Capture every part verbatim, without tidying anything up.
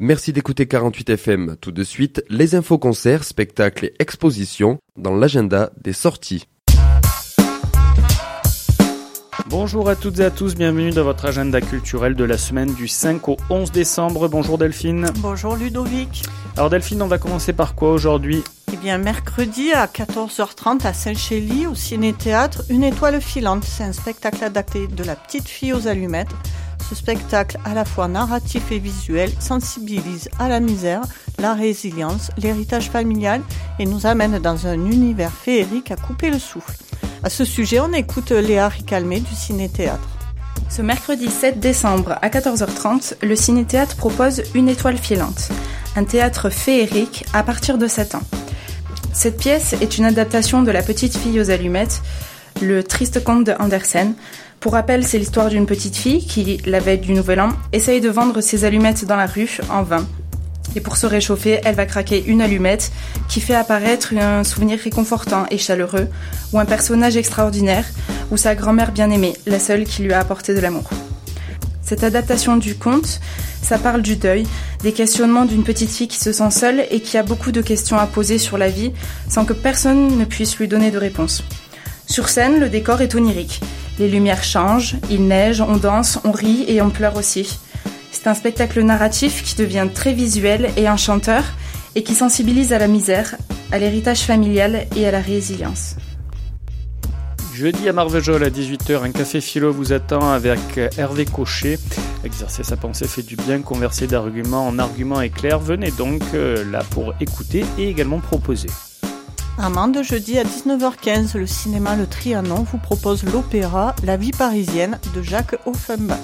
Merci d'écouter quarante-huit F M. Tout de suite, les infos concerts, spectacles et expositions dans l'agenda des sorties. Bonjour à toutes et à tous, bienvenue dans votre agenda culturel de la semaine du cinq au onze décembre. Bonjour Delphine. Bonjour Ludovic. Alors Delphine, on va commencer par quoi aujourd'hui ? Eh bien, mercredi à quatorze heures trente à Saint-Chély, au Ciné-Théâtre, Une étoile filante. C'est un spectacle adapté de La petite fille aux allumettes. Ce spectacle, à la fois narratif et visuel, sensibilise à la misère, la résilience, l'héritage familial et nous amène dans un univers féerique à couper le souffle. À ce sujet, on écoute Léa Ricalmé du Ciné-Théâtre. Ce mercredi sept décembre à quatorze heures trente, le Ciné-Théâtre propose Une étoile filante, un théâtre féerique à partir de sept ans. Cette pièce est une adaptation de La petite fille aux allumettes, le triste conte de Andersen. Pour rappel, c'est l'histoire d'une petite fille qui, la veille du Nouvel An, essaye de vendre ses allumettes dans la rue en vain. Et pour se réchauffer, elle va craquer une allumette qui fait apparaître un souvenir réconfortant et chaleureux, ou un personnage extraordinaire, ou sa grand-mère bien-aimée, la seule qui lui a apporté de l'amour. Cette adaptation du conte, ça parle du deuil, des questionnements d'une petite fille qui se sent seule et qui a beaucoup de questions à poser sur la vie sans que personne ne puisse lui donner de réponse. Sur scène, le décor est onirique. Les lumières changent, il neige, on danse, on rit et on pleure aussi. C'est un spectacle narratif qui devient très visuel et enchanteur et qui sensibilise à la misère, à l'héritage familial et à la résilience. Jeudi à Marvejols à dix-huit heures, un café philo vous attend avec Hervé Cochet. Exercer sa pensée fait du bien, converser d'argument en argument est clair. Venez donc là pour écouter et également proposer. À Mende, jeudi à dix-neuf heures quinze, le cinéma Le Trianon vous propose l'opéra La vie parisienne de Jacques Offenbach.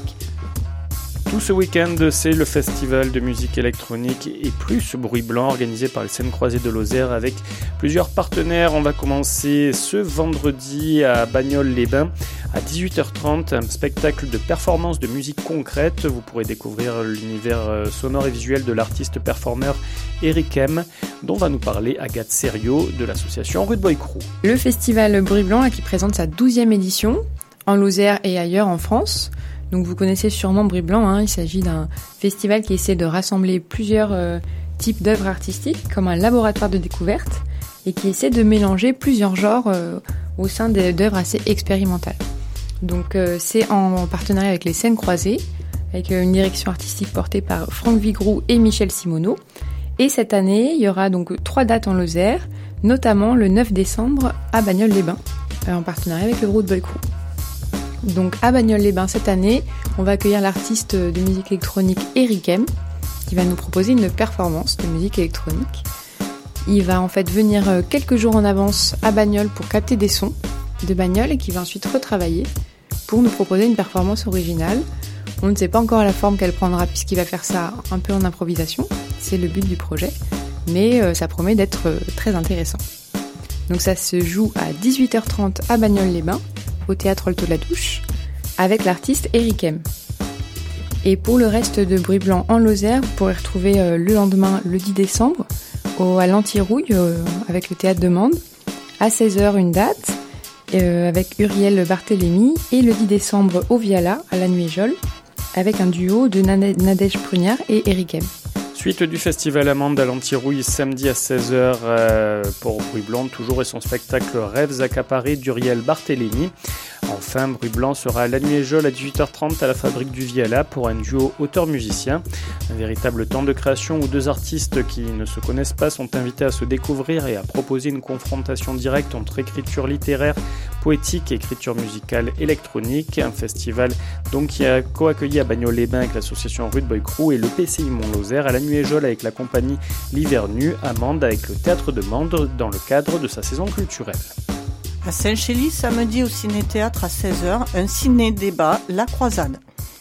Tout ce week-end, c'est le festival de musique électronique et plus Bruit Blanc organisé par les Scènes Croisées de Lozère avec plusieurs partenaires. On va commencer ce vendredi à Bagnols-les-Bains à dix-huit heures trente, un spectacle de performance de musique concrète. Vous pourrez découvrir l'univers sonore et visuel de l'artiste performeur Eric M, dont va nous parler Agathe Serriot de l'association Rude Boy Crew. Le festival Bruit Blanc là, qui présente sa douzième édition en Lozère et ailleurs en France. Donc vous connaissez sûrement Bruit Blanc, hein, il s'agit d'un festival qui essaie de rassembler plusieurs euh, types d'œuvres artistiques comme un laboratoire de découverte et qui essaie de mélanger plusieurs genres euh, au sein des, d'œuvres assez expérimentales. Donc euh, c'est en partenariat avec les Scènes Croisées, avec euh, une direction artistique portée par Franck Vigroux et Michel Simoneau. Et cette année, il y aura donc trois dates en Lozère, notamment le neuf décembre à Bagnols-les-Bains, euh, en partenariat avec le Rude Boy Crew. Donc à Bagnols-les-Bains cette année, on va accueillir l'artiste de musique électronique Eric M, qui va nous proposer une performance de musique électronique. Il va en fait venir quelques jours en avance à Bagnols pour capter des sons de Bagnols et qui va ensuite retravailler pour nous proposer une performance originale. On ne sait pas encore la forme qu'elle prendra puisqu'il va faire ça un peu en improvisation, c'est le but du projet, mais ça promet d'être très intéressant. Donc ça se joue à dix-huit heures trente à Bagnols-les-Bains, au théâtre Alto la Douche, avec l'artiste Eric M. Et pour le reste de Bruit Blanc en Lozère, vous pourrez retrouver euh, le lendemain, le dix décembre, au, à l'Antirouille, euh, avec le théâtre de Mende, à seize heures une date, euh, avec Uriel Barthélémy, et le dix décembre au Viala, à la Nuéjol, avec un duo de Nadège Prugnard et Eric M. Suite du festival à Mende à l'Antirouille, samedi à seize heures euh, pour Bruit Blanc, toujours et son spectacle Rêves accaparés d'Uriel Barthélémy. Enfin, Bruit Blanc sera à la Nuéjol à dix-huit heures trente à la Fabrique du Viala pour un duo auteur-musicien. Un véritable temps de création où deux artistes qui ne se connaissent pas sont invités à se découvrir et à proposer une confrontation directe entre écriture littéraire, poétique et écriture musicale électronique. Un festival donc qui a co-accueilli à Bagnols-les-Bains avec l'association Rude Boy Crew et le P C I Mont-Lozère, à la Nuéjol avec la compagnie L'Hiver Nu, à Mende avec le théâtre de Mende dans le cadre de sa saison culturelle. À Saint-Chély, samedi au Ciné-Théâtre à seize heures, un ciné-débat, La Croisade.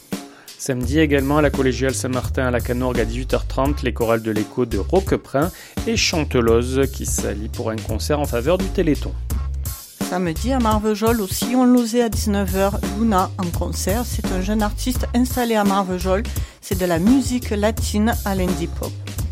Samedi également à la collégiale Saint-Martin à la Canorgue à dix-huit heures trente, les chorales de l'écho de Roqueprin et Chanteloze qui s'allient pour un concert en faveur du Téléthon. Samedi à Marvejols au Sillon-Lauzet à dix-neuf heures, Luna en concert. C'est un jeune artiste installé à Marvejols. C'est de la musique latine à l'indie pop.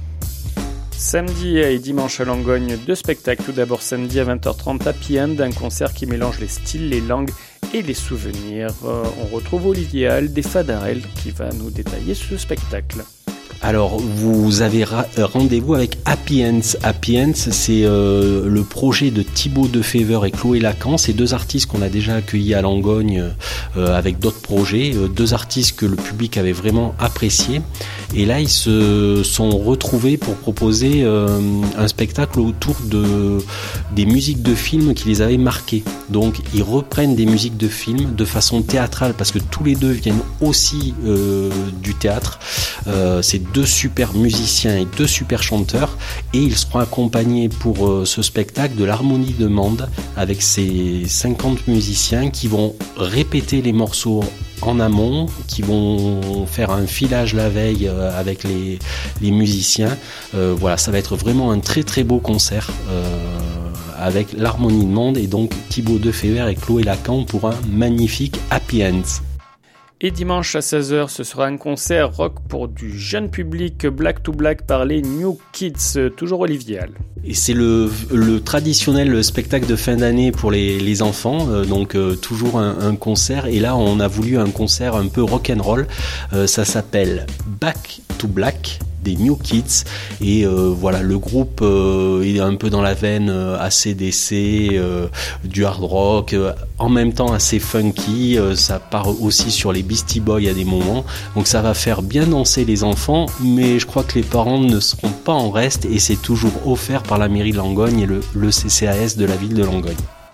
Samedi et dimanche à Langogne, deux spectacles. Tout d'abord samedi à vingt heures trente à Piende, un concert qui mélange les styles, les langues et les souvenirs. Euh, on retrouve Olivier Hall des Fadarel qui va nous détailler ce spectacle. Alors, vous avez ra- rendez-vous avec Happy Ends. Happy Ends, c'est euh, le projet de Thibaut Defever et Chloé Lacan. C'est deux artistes qu'on a déjà accueillis à Langogne euh, avec d'autres projets. Euh, deux artistes que le public avait vraiment appréciés. Et là, ils se sont retrouvés pour proposer euh, un spectacle autour de, des musiques de films qui les avaient marqués. Donc, ils reprennent des musiques de films de façon théâtrale parce que tous les deux viennent aussi euh, du théâtre. Euh, c'est deux super musiciens et deux super chanteurs et ils seront accompagnés pour euh, ce spectacle de l'Harmonie de Mende avec ces cinquante musiciens qui vont répéter les morceaux en amont, qui vont faire un filage la veille euh, avec les, les musiciens. Euh, voilà, ça va être vraiment un très très beau concert euh, avec l'Harmonie de Mende et donc Thibaut Defever et Chloé Lacan pour un magnifique Happy Ends. Et dimanche à seize heures, ce sera un concert rock pour du jeune public Black to Black par les New Kids, toujours Olivier Hall. Et c'est le, le traditionnel spectacle de fin d'année pour les, les enfants, euh, donc euh, toujours un, un concert. Et là, on a voulu un concert un peu rock'n'roll. Euh, ça s'appelle Back to Black des New Kids et euh, voilà, le groupe euh, est un peu dans la veine euh, A C D C, euh, du hard rock, euh, en même temps assez funky, euh, ça part aussi sur les Beastie Boys à des moments, donc ça va faire bien danser les enfants, mais je crois que les parents ne seront pas en reste et c'est toujours offert par la mairie de Langogne et le, le C C A S de la ville de Langogne.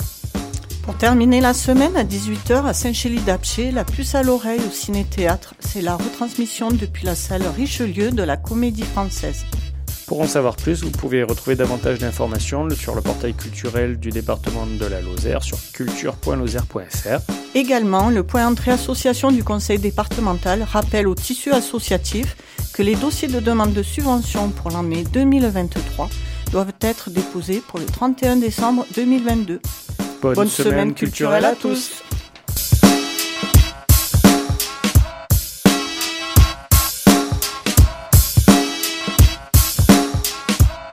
Pour terminer la semaine, à dix-huit heures, à Saint-Chély-d'Apcher, la puce à l'oreille au ciné-théâtre, c'est la retransmission depuis la salle Richelieu de la Comédie Française. Pour en savoir plus, vous pouvez retrouver davantage d'informations sur le portail culturel du département de la Lozère sur culture point lozère point f r. Également, le point entrée association du conseil départemental rappelle au tissu associatif que les dossiers de demande de subvention pour l'année deux mille vingt-trois doivent être déposés pour le trente et un décembre deux mille vingt-deux. Bonne, Bonne semaine, semaine culturelle culturelle à à tous. tous.